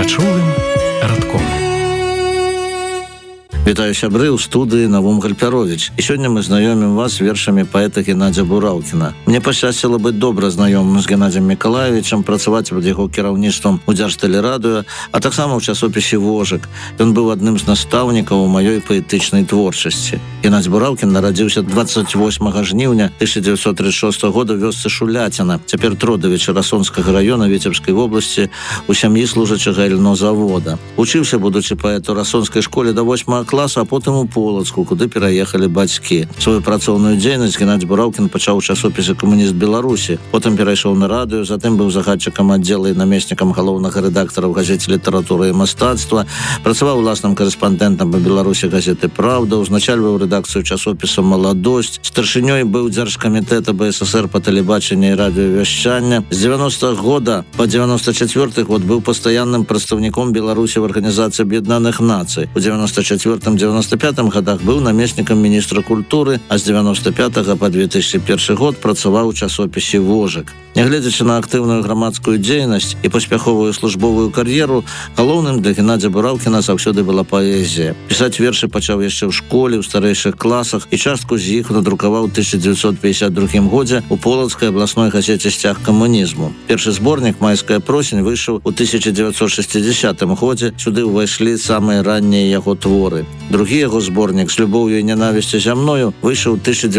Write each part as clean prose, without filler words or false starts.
Зачулым радком. Вітаю сябры, ў студыі Навум Гальпярович. І сёння мы знаёмім вас з вершамі паэта Геннадзя Бураўкіна. Мне пашчасціла быць добра знаёмым з Геннадзем Мікалаевічам, працаваць пад яго кіраўніцтвам у Дзяржтэлерадыё, а таксама ў часопісе «Вожык». Ён быў адным з настаўнікаў у маёй паэтычнай творчасці. Геннадзь Бураўкін нарадзіўся 28 жніўня 1936 года ў вёсцы Шуляціна, цяпер Тродавіча Расонскага раёна Віцебскай вобласці, у сям'і служачага льнозавода. Учыўся, будучы паэт, у Расонскай школе да 8 класа, а потым у Полацку, куды пераехалі бацькі. Сваю працоўную дзейнасць Геннадзь Бураўкін пачаў у часопісе «Камуніст Беларусі», потым перайшоў на радыё, затым быў загадчыкам аддзела і намеснікам галоўнага рэдактара ў газеце «Літаратура і мастацтва», працаваў уласным карэспандэнтам па Беларусі газеты «Праўда», узначальваў рэдакцыю часопіса «Маладосць», старшынёй быў дзяржкамітэта БССР па тэлебачанні і радыёвяшчання. З 90-х года па 94-х год быў пастаянным прадстаўніком Беларусі в Арганізацыі Аб'яднаных Нацый. У 94-95 годах быў намеснікам міністра культуры, а з 95 па 2001 год працаваў у часопісе «Вожык». Нягледзячы на актыўную грамадскую дзейнасць і паспяховую службовую кар'еру, галоўным для Геннадзя Бураўкіна заўсёды была паэзія. Пісаць вершы пачаў яшчэ ў школе, ў старэйшых класах, і частку з іх надрукаваў у 1952 годзе у Полацкай абласной газеце «Сцяг камунізму». Першы зборнік «Майская просень» выйшаў у 1960 годзе, сюды ўвайшлі самыя раннія яго творы. Другі яго зборнік «З любоўю і нянавісцю зямною» выйшаў у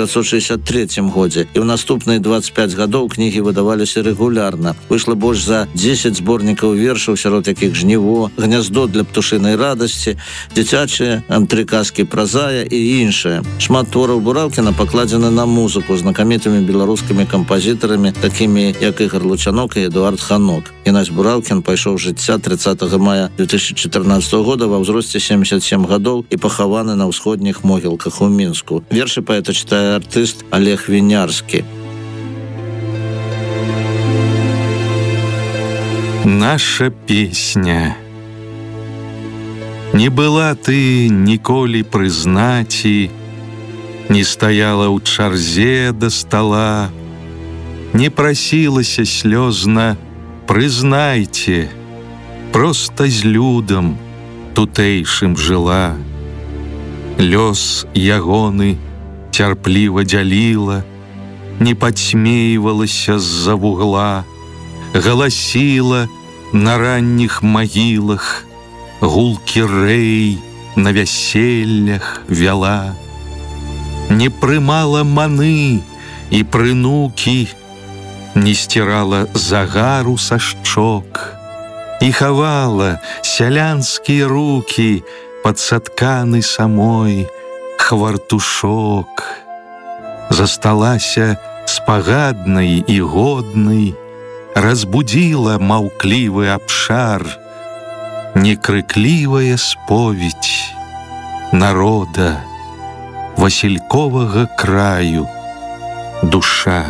1963 годзе, і ў наступныя 25 гадоў кнігі выдаваліся рэгулярна. Выйшла больш за 10 зборнікаў вершаў, сярод якіх «Жніво», «Гняздо для птушынай радасці», «Дзіцячыя», «Тры казкі пра зая» і іншае. Шмат твораў Бураўкіна пакладзены на музыку знакамітымі беларускімі кампазітарамі, такімі як Ігор Лучанок і Эдуард Ханок. Геннадзь Бураўкін пайшоў з жыцця 30 мая 2014 года ва ўзросце 77 гадоў і пахаваны на ўсходніх могілках у Мінску. Вершы паэта чытае артыст Олег Вінярскі. Наша песня. Не была ты ніколі прызнаці, не стаяла ў чарзе да стала, не прасілася слёзна, прызнайце, проста з людам тутэйшым жыла. Лёс ягоны цярпліва дзяліла, не падсмейвалася з-за вугла, галасіла на ранніх магілах, гулкі рэй на вяселлях вяла. Не прымала маны і прынукі, не сцірала загару са шчок і хавала сялянскія рукі пад сатканы самой хвартушок. Засталася спагаднай і годнай, разбудзіла маўклівы абшар, некрыклівая споведь народа васільковага краю душа.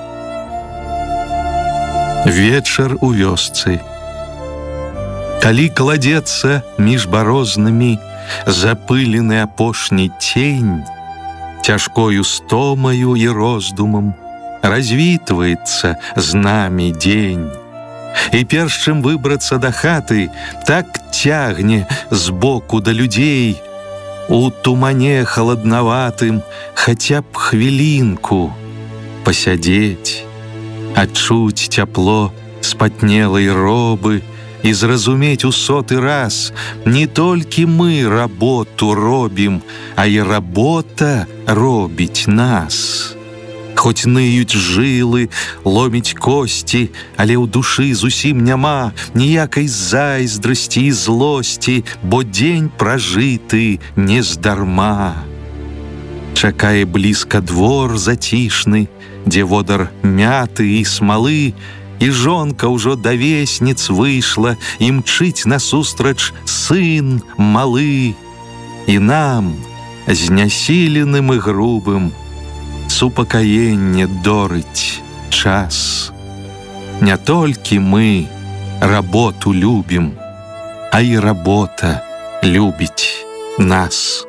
Вечар у вёсцы. Калі кладецца між барознымі запылены апошні цень, цяжкою стомаю і роздумам развітваецца з намі дзень. І перш чым выбрацца да хаты, так цягне збоку да людзей, у тумане халаднаватым хаця б хвілінку пасядзець, адчуць цяпло спатнелай робы і зразумець у соты раз: не толькі мы работу робім, а і работа робіць нас. Хоць ныюць жылы, ломіць косці, але ў душы зусім няма ніякай зайздрасці і злосці, бо дзень пражыты нездарма. Чакае блізка двор зацішны, дзе водар мяты і смалы, і жонка ўжо да весніц выйшла, і мчыць насустрач сын малы. І нам, знясіленым і грубым, супакаенне дорыць час. Не толькі мы работу любім, а і работа любіць нас.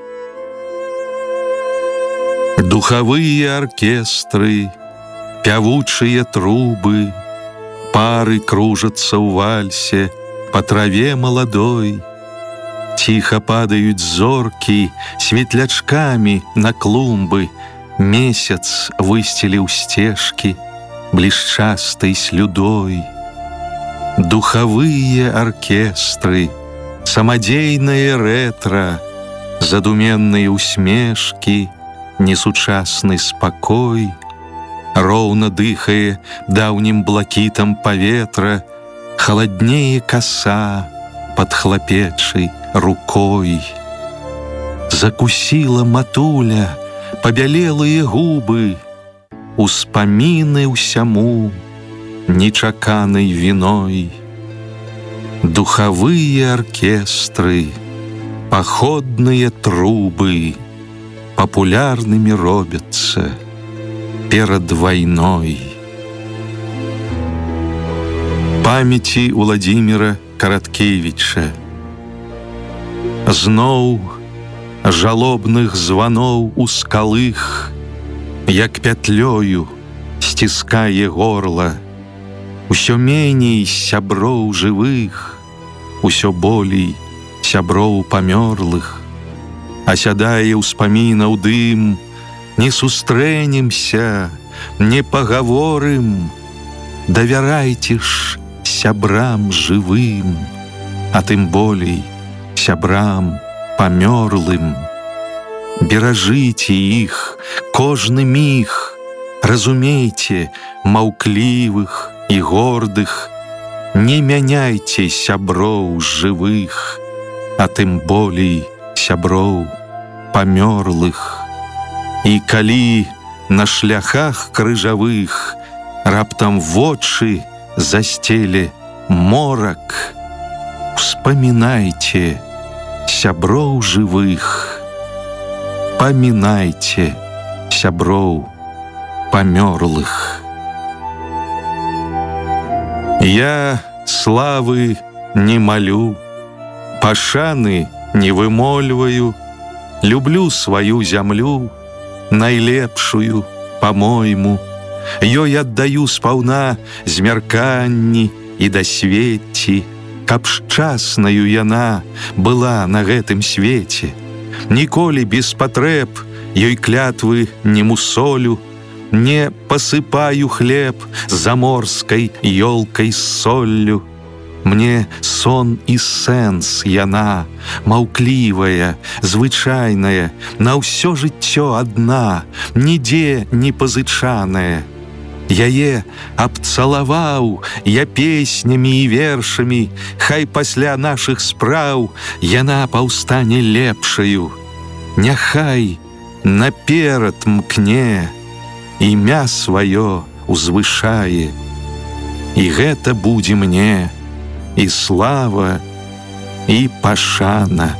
Духавыя аркестры, пявучыя трубы, пары кружацца ў вальсе, по траве молодой тихо падают зорки светлячками на клумбы. Месяц выстелил стежки блесчастой слюдой. Духовые оркестры, самодейное ретро, задуменные усмешки, несучасный спокой, роўна дыхае даўнім блакітам паветра, холоднее коса под хлопечей рукой. Закусила матуля побелелые губы, успомины усяму нечаканной виной. Духовые оркестры, походные трубы популярными робятся перед войной. Памяти Владимира Караткевича. Зноў жалобных званоў ускалых, як пятлёю сціскае горла. Усё меней сяброў жывых, усё болей сяброў памёрлых. Асядае ўспамінаў дым, не сустрэнемся, не пагаворым. Давярайце ж сябрам жывым, а тым болей сябрам памёрлым. Беражыце іх кожны міг, разумейце маўклівых і гордых. Не мяняйце сяброў жывых, а тым болей сяброў памёрлых. І калі на шляхах крыжавых раптам вочы застеле морак, успамінайце сяброў жывых, памінайце сяброў памёрлых. Я славы не молю, пашаны не вымольваю, люблю сваю зямлю, найлепшую, по-мойму. Ёй аддаю спаўна змярканні і дасвецці, каб шчаснаю яна была на гэтым свеце. Ніколі без патрэб ёй клятвы не мусолю, не пасыпаю хлеб заморскай ёлкай з соллю. Мне сон і сэнс яна, маўклівая, звычайная, на ўсё жыццё адна, нідзе не пазычаная. Яе абцалаваў я песнямі і вершамі, хай пасля нашых спраў яна паўстане лепшаю. Няхай наперад мкне, імя сваё узвышае, і гэта будзе мне і слава, і пашана.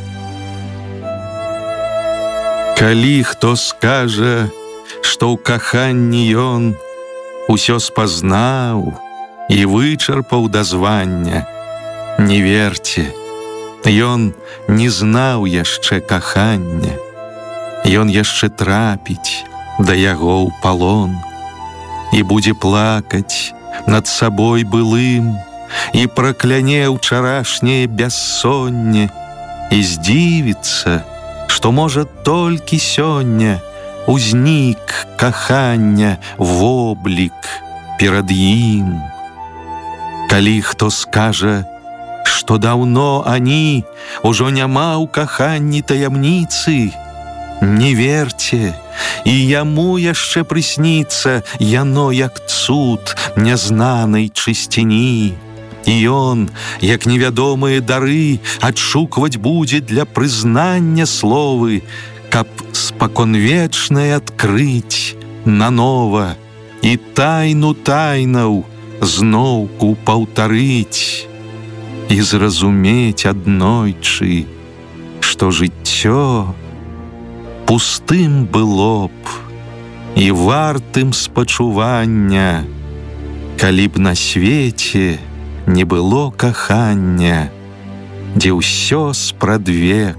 Калі хто скажа, што ў каханні ён усё спазнаў і вычарпаў да звання, не верце, ён не знаў яшчэ кахання, ён яшчэ трапіць да яго ў палон і будзе плакаць над сабой былым, і пракляне ўчарашняе бяссонне, і здзівіцца, што можа толькі сёння узнік кахання воблік перад ім. Калі хто скажа, што даўно ані ўжо няма ў каханні таямніцы, не верце, і яму яшчэ прысніцца яно як цуд нязнанай чысціні. І ён, як невядомыя дары, адшукваць будзе для прызнання словы, каб спаконвечнае адкрыць нанова і тайну тайнаў зноўку паўтарыць і зразумець аднойчы, што жыццё пустым было б і вартым спачування, калі б на свеце не было кахання, дзе ўсё спрадвек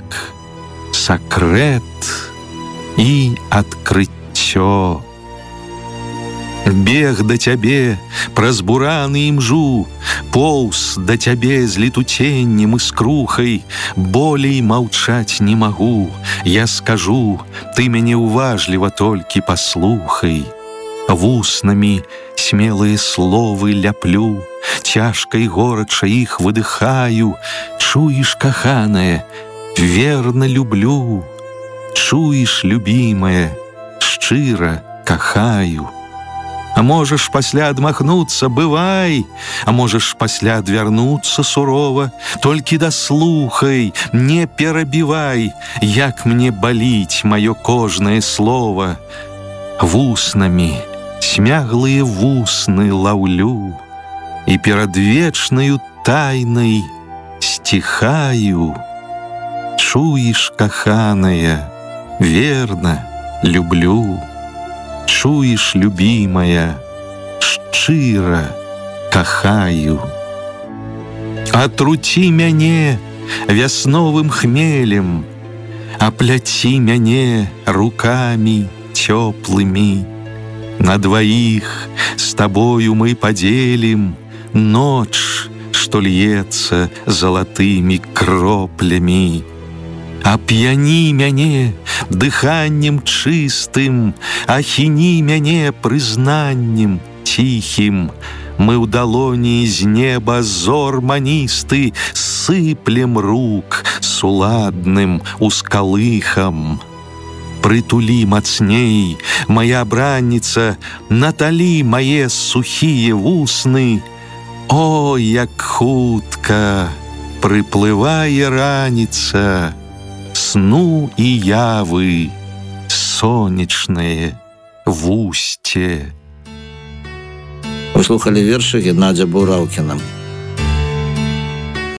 сакрэт і адкрыццё. Бег да цябе праз бураны імжу, поўз да цябе з летуценнем і скрухай, болей маўчаць не магу, я скажу, ты мяне уважліва толькі паслухай. Вуснамі смелыя словы ляплю, цяжка і горача іх выдыхаю. Чуеш, каханая, верна люблю, чуеш, любімая, шчыра кахаю. А можаш пасля адмахнуцца, бывай, а можаш пасля адвярнуцца сурова, толькі даслухай, не перабівай, як мне баліць маё кожнае слова. Вуснамі смяглыя вусны лаўлю і перад вечнаю тайнай стихаю. Чуеш, каханая, верна люблю, чуеш, любімая, шчыра кахаю. Атруці мяне вясновым хмелем, апляці мяне рукамі цёплымі. На двоих с тобою мы поделим ночь, что льется золотыми кроплями. Опьяни мяне дыханнем чистым, ахіні мяне прызнаннем тихим. Мы ў далоні з неба зор маністы сыплем рук с уладным ускалыхам. Прытулі мацней, моя бранніца, наталі мае сухія вусны. О, як хутка прыплывае раніца, сну і явы сонечнае вусце. Вы слухали вершы Геннадзя Бураўкіна.